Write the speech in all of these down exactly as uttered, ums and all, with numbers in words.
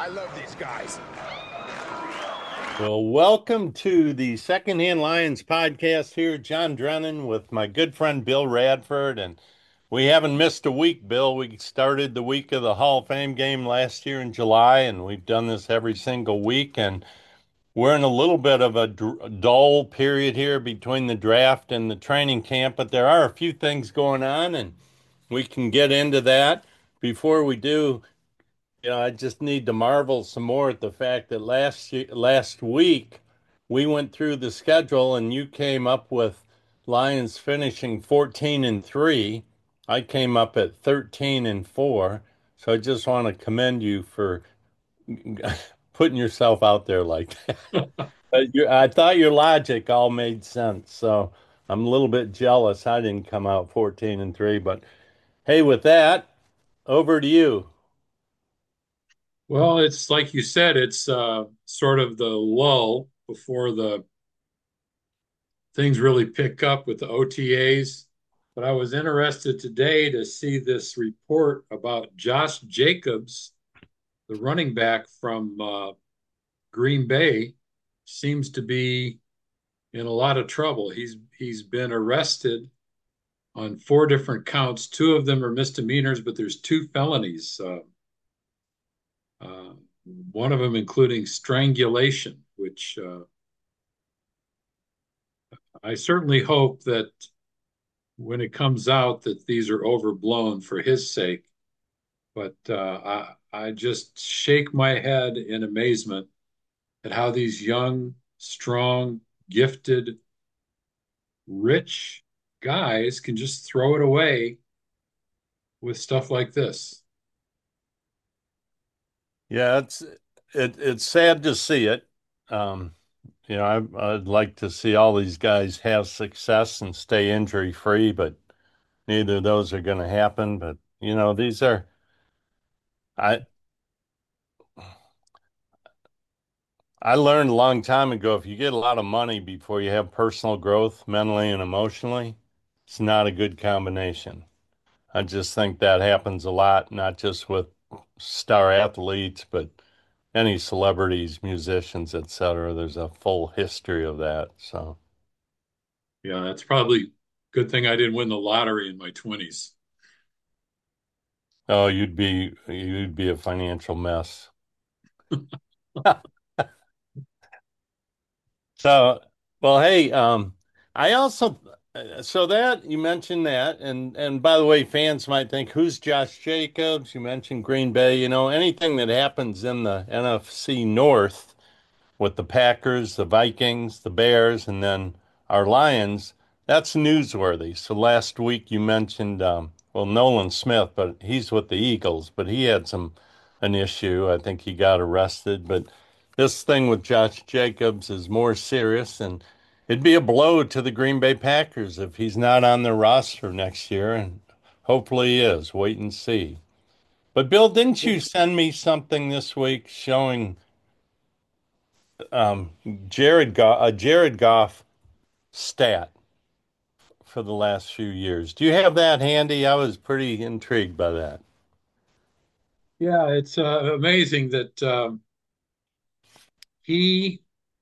I love these guys. Well, welcome to the Secondhand Lions podcast here. John Drennan with my good friend Bill Radford. And we haven't missed a week, Bill. We started the week of the Hall of Fame game last year in July, and we've done this every single week. And we're in a little bit of a dr- dull period here between the draft and the training camp, but there are a few things going on, and we can get into that. Before we do, you know, I just need to marvel some more at the fact that last ye- last week we went through the schedule and you came up with Lions finishing fourteen and three. I came up at thirteen and four. So I just want to commend you for putting yourself out there like that. But you, I thought your logic all made sense. So I'm a little bit jealous I didn't come out fourteen and three, but hey, with that, over to you. Well, it's like you said, it's uh, sort of the lull before the things really pick up with the O T As. But I was interested today to see this report about Josh Jacobs, the running back from uh, Green Bay, seems to be in a lot of trouble. He's he's been arrested on four different counts. Two of them are misdemeanors, but there's two felonies. Uh, uh, one of them including strangulation, which uh, I certainly hope that when it comes out that these are overblown for his sake. But uh, I, I just shake my head in amazement at how these young, strong, gifted, rich guys can just throw it away with stuff like this. Yeah, it's it it's sad to see it. Um, you know, I, I'd like to see all these guys have success and stay injury free, but neither of those are going to happen. But you know, these are I I learned a long time ago if you get a lot of money before you have personal growth mentally and emotionally, it's not a good combination. I just think that happens a lot, not just with star athletes, but any celebrities, musicians, et cetera. There's a full history of that. So, Yeah, that's probably a good thing I didn't win the lottery in my twenties. oh, you'd be you'd be a financial mess. So, well, hey, um, I also uh, so that you mentioned that, and and by the way, fans might think, who's Josh Jacobs? You mentioned Green Bay. You know, anything that happens in the N F C North with the Packers, the Vikings, the Bears, and then our Lions, that's newsworthy. So last week you mentioned, um, well, Nolan Smith, but he's with the Eagles, but he had some an issue. I think he got arrested. But this thing with Josh Jacobs is more serious, and it'd be a blow to the Green Bay Packers if he's not on their roster next year, and hopefully he is. Wait and see. But Bill, didn't you send me something this week showing um, Jared Goff, a Jared Goff stat for the last few years? Do you have that handy? I was pretty intrigued by that. Yeah, it's uh, amazing that um, he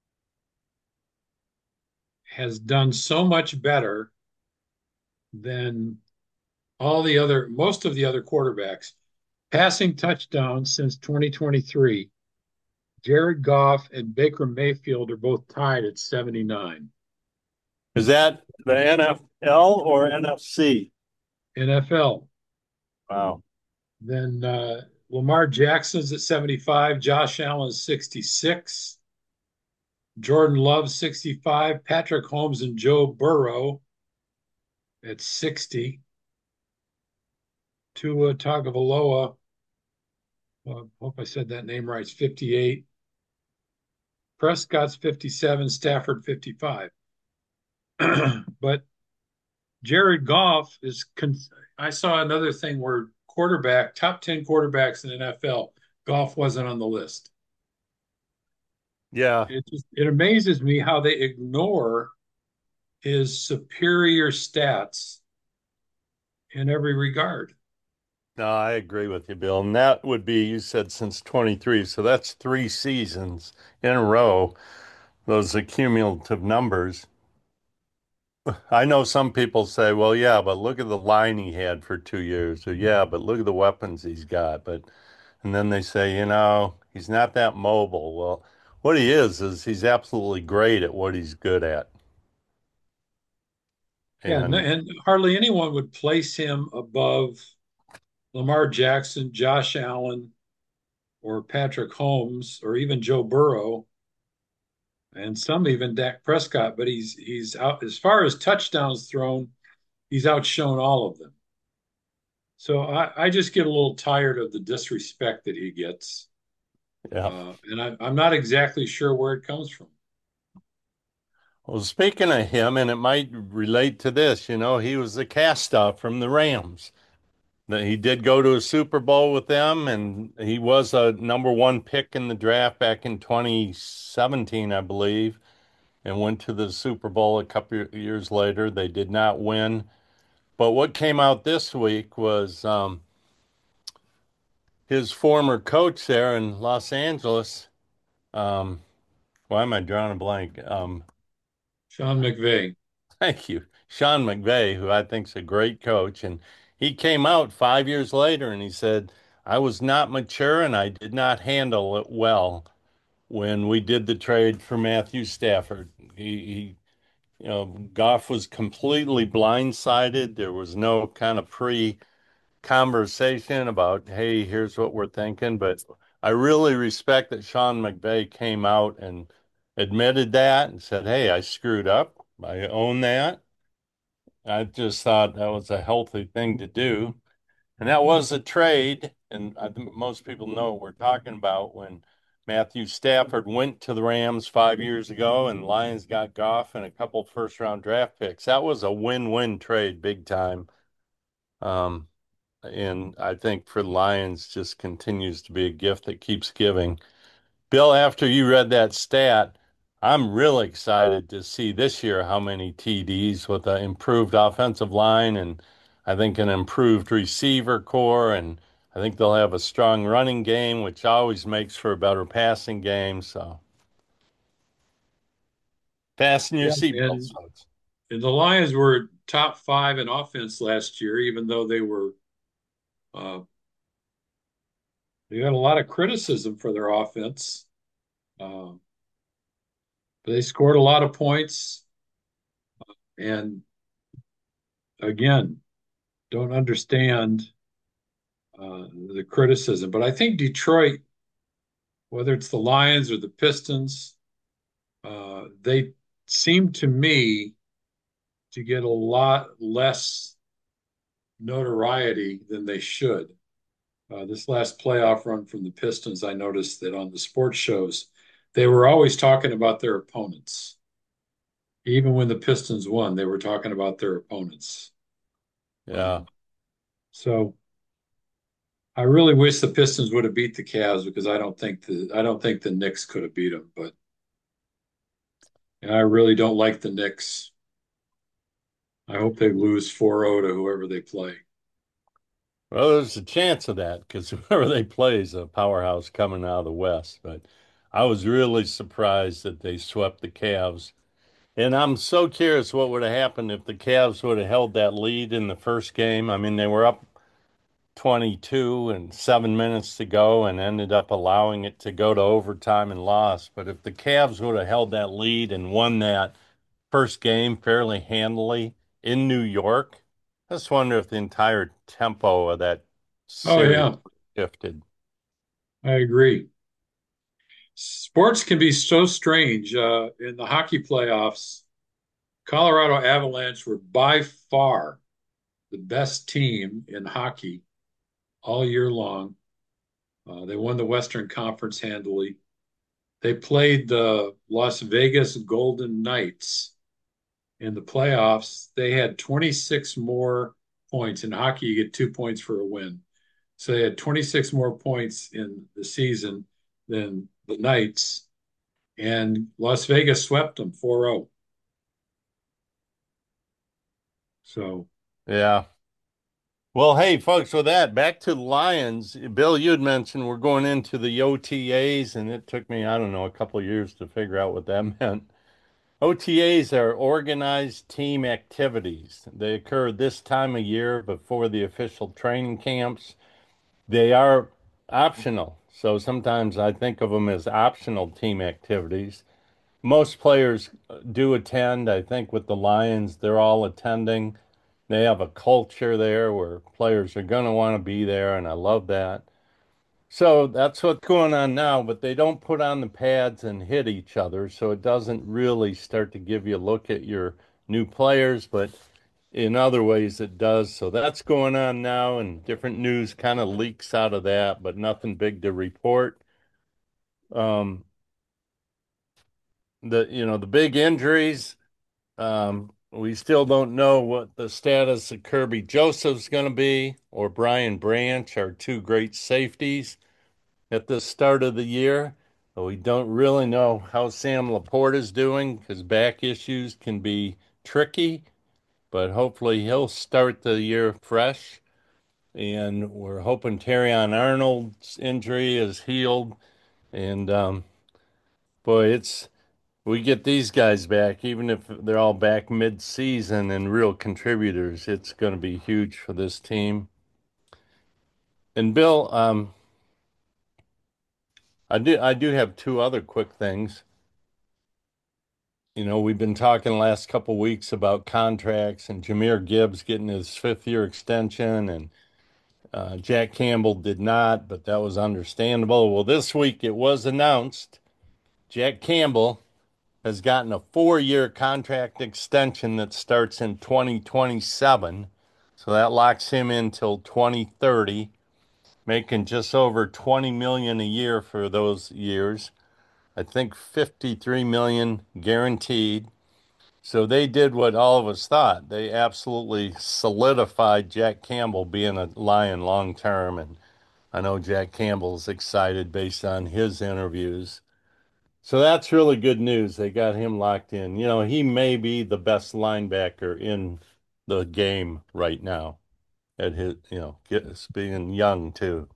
has done so much better than all the other, most of the other quarterbacks. Passing touchdowns since twenty twenty-three, Jared Goff and Baker Mayfield are both tied at seventy-nine. Is that the N F L or N F C? N F L. Wow. Then uh, Lamar Jackson's at seventy-five, Josh Allen's sixty-six, Jordan Love sixty-five, Patrick Holmes and Joe Burrow at sixty, Tua Tagovailoa, well, I hope I said that name right, fifty-eight, Prescott's fifty-seven, Stafford fifty-five. But Jared Goff is. Con- I saw another thing where quarterback, top ten quarterbacks in the N F L, Goff wasn't on the list. Yeah. It just it amazes me how they ignore his superior stats in every regard. No, I agree with you, Bill. And that would be, you said since twenty-three. So that's three seasons in a row, those accumulative numbers. I know some people say, well, yeah, but look at the line he had for two years. Or, yeah, but look at the weapons he's got. But, and then they say, you know, he's not that mobile. Well, what he is, is he's absolutely great at what he's good at. Yeah, and, And and hardly anyone would place him above Lamar Jackson, Josh Allen, or Patrick Holmes, or even Joe Burrow, and some even Dak Prescott. But he's he's out as far as touchdowns thrown, he's outshone all of them. So I, I just get a little tired of the disrespect that he gets, yeah. uh, and I, I'm not exactly sure where it comes from. Well, speaking of him, and it might relate to this, you know, he was the cast off from the Rams. That he did go to a Super Bowl with them, and he was a number one pick in the draft back in twenty seventeen, I believe, and went to the Super Bowl a couple of years later. They did not win. But what came out this week was um, his former coach there in Los Angeles. Um, why am I drawing a blank? Um, Sean McVay. Thank you. Sean McVay, who I think is a great coach. And he came out five years later and he said, I was not mature and I did not handle it well when we did the trade for Matthew Stafford. He, he you know, Goff was completely blindsided. There was no kind of pre conversation about, hey, here's what we're thinking. But I really respect that Sean McVay came out and admitted that and said, hey, I screwed up. I own that. I just thought that was a healthy thing to do. And that was a trade. And I think most people know what we're talking about when Matthew Stafford went to the Rams five years ago and Lions got Goff and a couple first round draft picks. That was a win win trade, big time. Um, and I think for the Lions, just continues to be a gift that keeps giving. Bill, after you read that stat, I'm really excited to see this year how many T Ds with an improved offensive line and I think an improved receiver core. And I think they'll have a strong running game, which always makes for a better passing game. So fasten your Yeah, seatbelts, and, folks. and the Lions were top five in offense last year, even though they were uh, they got a lot of criticism for their offense. Uh, they scored a lot of points, and again, don't understand uh, the criticism. But I think Detroit, whether it's the Lions or the Pistons, uh, they seem to me to get a lot less notoriety than they should. Uh, this last playoff run from the Pistons, I noticed that on the sports shows, they were always talking about their opponents. Even when the Pistons won, they were talking about their opponents. Yeah. Uh, so I really wish the Pistons would have beat the Cavs because I don't think the I don't think the Knicks could have beat them. But and I really don't like the Knicks. I hope they lose four zero to whoever they play. Well, there's a chance of that because whoever they play is a powerhouse coming out of the West. But I was really surprised that they swept the Cavs. And I'm so curious what would have happened if the Cavs would have held that lead in the first game. I mean, they were up twenty-two and seven minutes to go and ended up allowing it to go to overtime and lost. But if the Cavs would have held that lead and won that first game fairly handily in New York, I just wonder if the entire tempo of that Oh series yeah, shifted. I agree. Sports can be so strange. Uh, in the hockey playoffs, Colorado Avalanche were by far the best team in hockey all year long. Uh, they won the Western Conference handily. They played the Las Vegas Golden Knights in the playoffs. They had twenty-six more points. In hockey, you get two points for a win. So they had twenty-six more points in the season than the Knights, and Las Vegas swept them four zero. So Yeah. Well, hey, folks, with that, back to the Lions. Bill, you had mentioned we're going into the O T As, and it took me, I don't know, a couple of years to figure out what that meant. O T As are organized team activities. They occur this time of year before the official training camps. They are optional. So sometimes I think of them as optional team activities. Most players do attend. I think with the Lions, they're all attending. They have a culture there where players are going to want to be there, and I love that. So that's what's going on now, but they don't put on the pads and hit each other, so it doesn't really start to give you a look at your new players, but in other ways it does. So that's going on now, and different news kind of leaks out of that, but nothing big to report. Um, the you know the big injuries. Um, we still don't know what the status of Kirby Joseph's going to be or Brian Branch, our two great safeties at the start of the year. But we don't really know how Sam Laporte is doing because back issues can be tricky, but hopefully he'll start the year fresh. And we're hoping Terrion Arnold's injury is healed. And um, boy, it's we get these guys back, even if they're all back mid-season and real contributors, it's going to be huge for this team. And Bill, um, I do I do have two other quick things. You know, we've been talking the last couple weeks about contracts and Jahmyr Gibbs getting his fifth year extension, and uh, Jack Campbell did not, but that was understandable. Well, this week it was announced Jack Campbell has gotten a four year contract extension that starts in twenty twenty-seven. So that locks him in till twenty thirty, making just over twenty million dollars a year for those years. I think fifty-three million dollars guaranteed. So they did what all of us thought. They absolutely solidified Jack Campbell being a Lion long term. And I know Jack Campbell's excited based on his interviews. So that's really good news. They got him locked in. You know, he may be the best linebacker in the game right now at his, you know, get, being young too.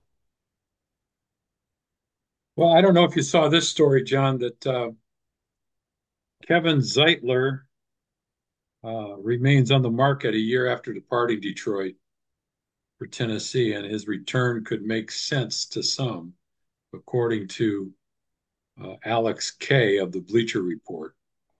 Well, I don't know if you saw this story, John, that uh, Kevin Zeitler uh, remains on the market a year after departing Detroit for Tennessee, and his return could make sense to some, according to uh, Alex Kay of the Bleacher Report.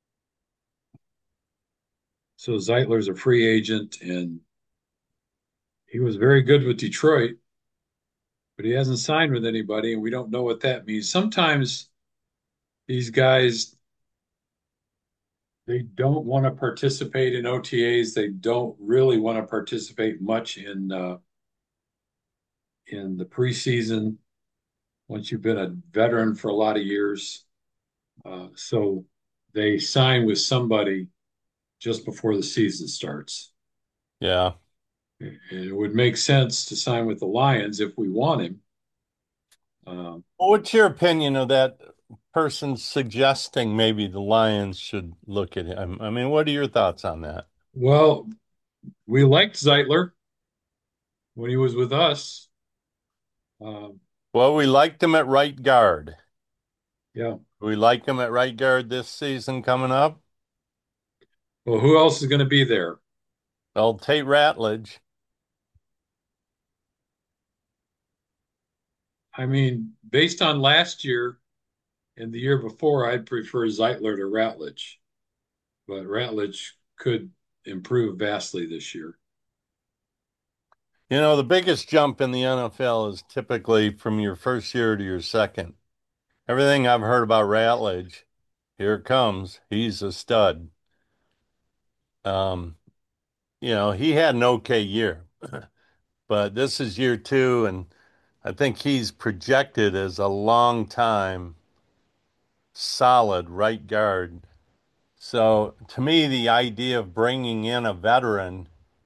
So Zeitler's a free agent, and he was very good with Detroit, but he hasn't signed with anybody, and we don't know what that means. Sometimes these guys, they don't want to participate in O T As. They don't really want to participate much in uh, in the preseason once you've been a veteran for a lot of years. Uh, so they sign with somebody just before the season starts. Yeah. And it would make sense to sign with the Lions if we want him. Um, Well, what's your opinion of that person suggesting maybe the Lions should look at him? I mean, what are your thoughts on that? well, we liked Zeitler when he was with us. Um, Well, we liked him at right guard. yeah. We like him at right guard this season coming up. Well, who else is going to be there? Well, Tate Ratledge. I mean, based on last year and the year before, I'd prefer Zeitler to Ratledge, but Ratledge could improve vastly this year. You know, the biggest jump in the N F L is typically from your first year to your second. Everything I've heard about Ratledge, here it comes. He's a stud. Um, you know, he had an okay year, but this is year two, and I think he's projected as a long time solid right guard. So to me, the idea of bringing in a veteran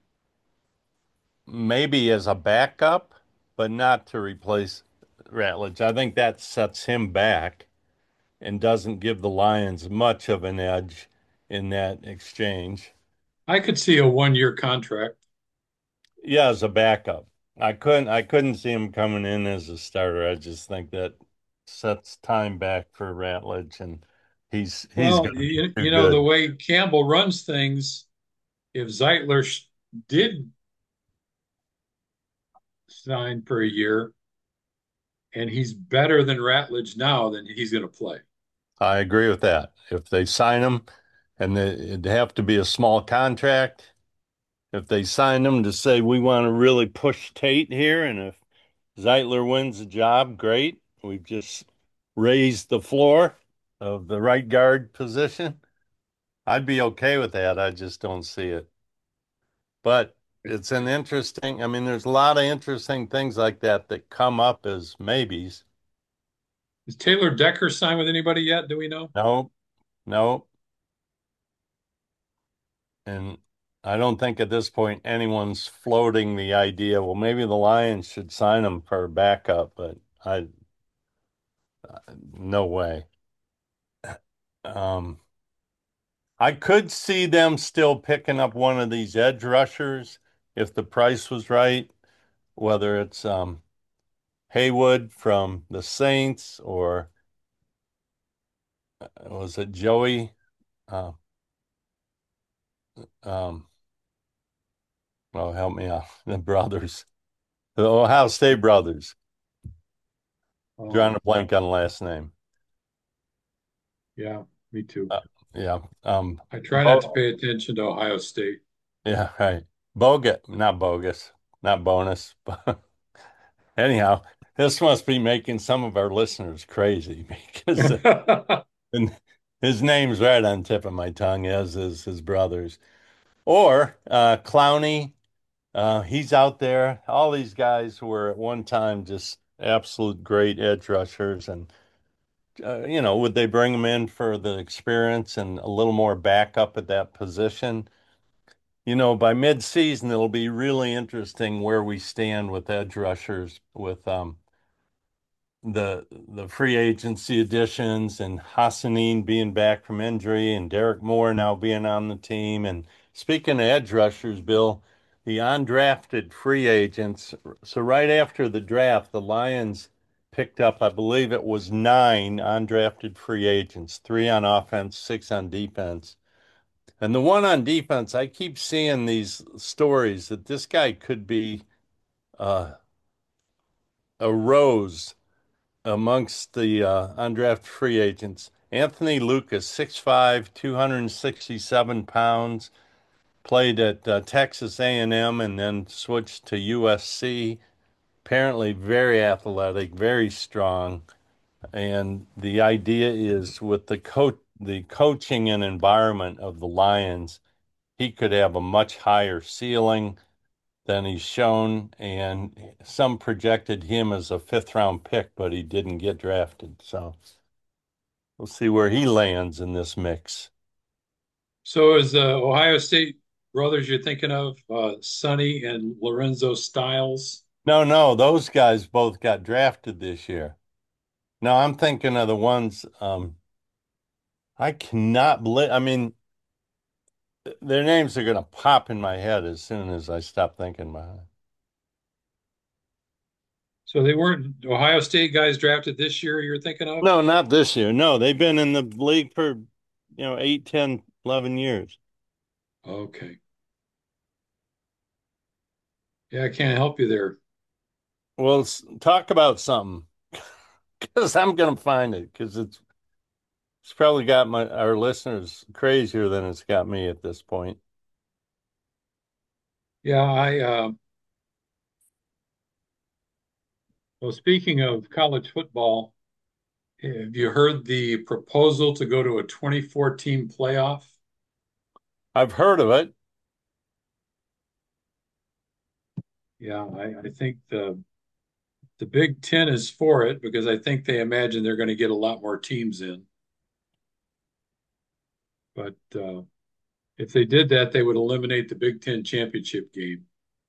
maybe as a backup, but not to replace Ratledge, I think that sets him back and doesn't give the Lions much of an edge in that exchange. I could see a one year contract. Yeah, as a backup. I couldn't I couldn't see him coming in as a starter. I just think that sets time back for Ratledge, and he's he's Well, going to be you, too you know, the good. way Campbell runs things, if Zeitler sh- did sign for a year and he's better than Ratledge now, then he's going to play. I agree with that. If they sign him, and they, it'd have to be a small contract. If they sign him to say we want to really push Tate here, and if Zeitler wins the job, great. We've just raised the floor of the right guard position. I'd be okay with that. I just don't see it. But it's an interesting, I mean, there's a lot of interesting things like that that come up as maybes. Is Taylor Decker signed with anybody yet? Do we know? No, no. And I don't think at this point anyone's floating the idea, well, maybe the Lions should sign him for a backup, but I, no way. Um, I could see them still picking up one of these edge rushers if the price was right, whether it's um, Haywood from the Saints or uh, was it Joey? Uh, um, oh, help me out. The brothers, the Ohio State brothers. Drawing Oh, a blank on the last name. yeah, me too. Uh, yeah. Um, I try not to Bo pay attention to Ohio State. yeah, right. Bogus, not bogus, not bonus. But anyhow, this must be making some of our listeners crazy because and his name's right on the tip of my tongue, as is his brother's. Or uh, Clowney, uh, he's out there. All these guys were at one time just absolute great edge rushers, and uh, you know, would they bring him in for the experience and a little more backup at that position? You know, by mid-season, it'll be really interesting where we stand with edge rushers, with um, the the free agency additions and Hassanin being back from injury and Derek Moore now being on the team. And speaking of edge rushers, Bill, the undrafted free agents. So right after the draft, the Lions picked up, I believe it was nine undrafted free agents, three on offense, six on defense. And the one on defense, I keep seeing these stories that this guy could be uh, a rose amongst the uh, undrafted free agents. Anthony Lucas, six five, two hundred sixty-seven pounds, played at uh, Texas A and M and M and then switched to U S C. Apparently very athletic, very strong. And the idea is with the coach, the coaching and environment of the Lions, he could have a much higher ceiling than he's shown. And some projected him as a fifth round pick, but he didn't get drafted. So we'll see where he lands in this mix. So is the Ohio State brothers you're thinking of, uh, Sonny and Lorenzo Styles? No, no, those guys both got drafted this year. No, I'm thinking of the ones um, I cannot believe. I mean, their names are going to pop in my head as soon as I stop thinking about it. So they weren't Ohio State guys drafted this year you're thinking of? No, not this year. No, they've been in the league for, you know, eight, ten, eleven years. Okay. Yeah, I can't help you there. Well, let's talk about something because I'm going to find it because it's it's probably got my our listeners crazier than it's got me at this point. Yeah, I uh, well, speaking of college football, have you heard the proposal to go to a twenty-four team playoff? I've heard of it. Yeah, I, I think the the Big Ten is for it because I think they imagine they're going to get a lot more teams in. But uh, if they did that, they would eliminate the Big Ten championship game.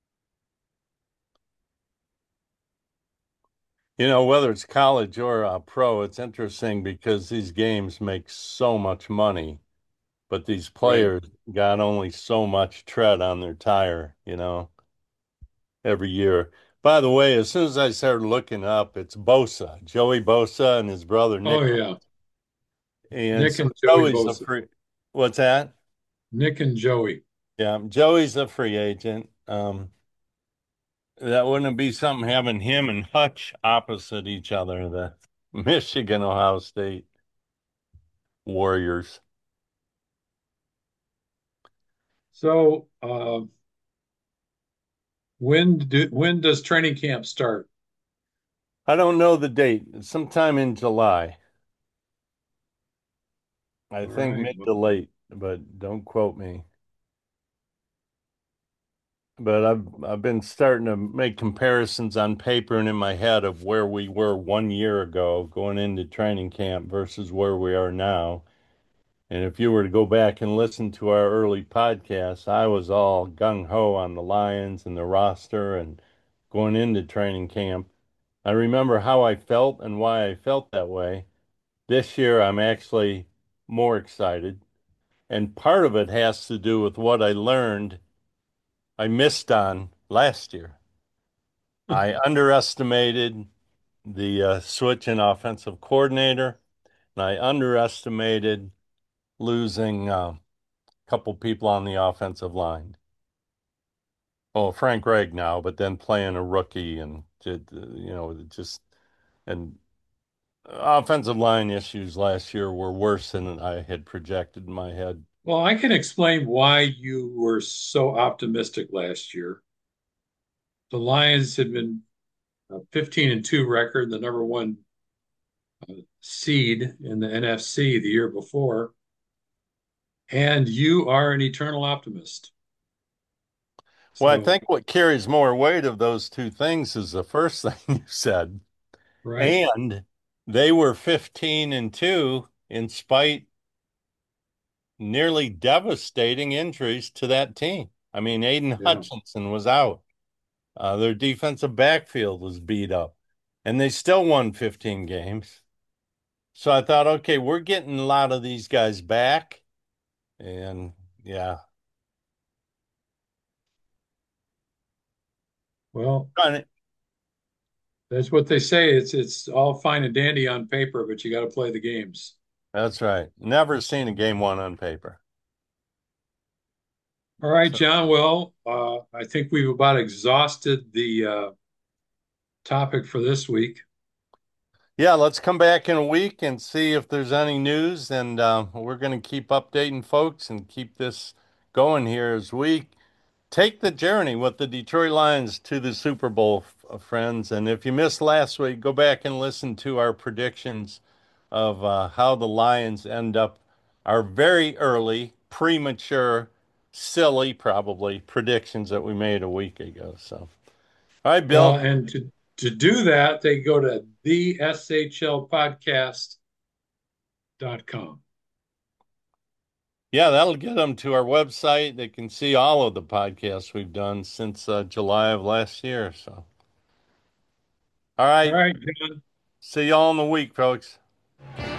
You know, whether it's college or uh, pro, it's interesting because these games make so much money, but these Right. players got only so much tread on their tire, you know. every year. By the way, as soon as I started looking up, it's Bosa, Joey Bosa and his brother Oh Nick. yeah, And Nick so and Joey Joey's a both. free, what's that? Nick and Joey. Yeah, Joey's a free agent. Um, that wouldn't be something having him and Hutch opposite each other, the Michigan, Ohio State Warriors. So uh, when do when does training camp start? I don't know the date. It's sometime in July. I All think right. mid Well, to late, but don't quote me. But I've I've been starting to make comparisons on paper and in my head of where we were one year ago going into training camp versus where we are now. And if you were to go back and listen to our early podcasts, I was all gung ho on the Lions and the roster and going into training camp. I remember how I felt and why I felt that way. This year, I'm actually more excited. And part of it has to do with what I learned I missed on last year. I underestimated the uh, switch in offensive coordinator, and I underestimated losing uh, a couple people on the offensive line. Oh, Frank Reich now, but then playing a rookie and did, uh, you know, just and offensive line issues last year were worse than I had projected in my head. well, I can explain why you were so optimistic last year. The Lions had been a fifteen and two record, the number one uh, seed in the N F C the year before, and you are an eternal optimist. Well, I So, think what carries more weight of those two things is the first thing you said. right? And they were fifteen and two in spite nearly devastating injuries to that team. I mean, Aiden Yeah. Hutchinson was out. Uh, their defensive backfield was beat up, and they still won fifteen games. So I thought, okay, we're getting a lot of these guys back. And yeah, Well, Trying that's what they say. It's it's all fine and dandy on paper, but you got to play the games. that's right. Never seen a game one on paper. All right, So John. Well, uh, I think we've about exhausted the uh, topic for this week. yeah, let's come back in a week and see if there's any news. And uh, we're going to keep updating folks and keep this going here as we take the journey with the Detroit Lions to the Super Bowl, f- friends. And if you missed last week, go back and listen to our predictions of uh, how the Lions end up, our very early, premature, silly, probably predictions that we made a week ago. So, all right, Well, Bill. and to to do that, they go to the S H L podcast dot com. Yeah, that'll get them to our website. They can see all of the podcasts we've done since uh, July of last year. So, all All right. right, John. See y'all in the week, folks.